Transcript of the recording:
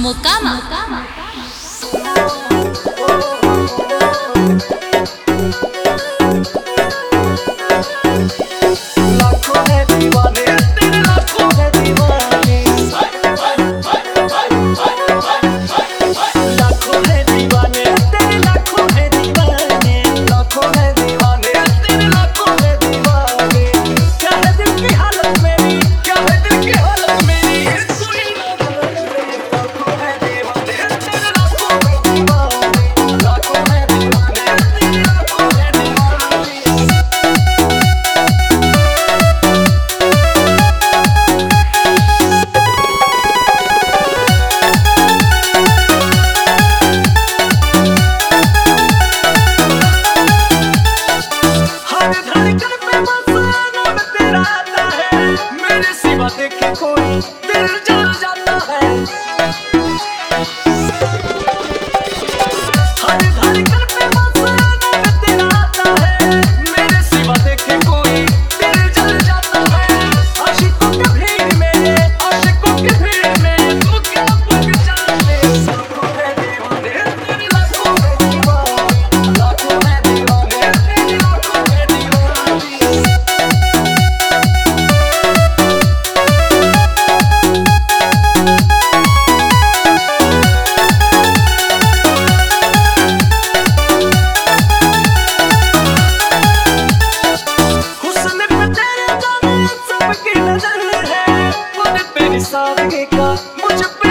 Mukama. लाखों है दीवाने तेरे, लाखों है दीवाने, लाखों है दीवाने तेरे, लाखों है दीवाने, लाखों है दीवाने तेरे, लाखों है दीवाने। क्या है दिल की हालत मेरी, क्या है दिल की हालत मेरी, कोई ना जाने। लाखों है दीवाने तेरे, लाखों है दीवाने, लाखों है दीवाने तेरे, लाखों है दीवाने। हर धड़कन पे बस नाम तेरा आता है, मेरे सिवा देखे कोई दिल जल जाता है। हर धड़कन पे बस नाम तेरा आता है, मेरे सिवा देखे कोई दिल जल जाता है। आशिकों की भीड़ में, आशिकों की भीड़ में तू क्या पहचाने। लाखों है दीवाने तेरे, लाखों है दीवाने, लाखों है दीवाने तेरे, लाखों है दीवाने। हुस्न पे तेरे जाने सबकी नजर है, वो तेरी सादगी का मुझ पे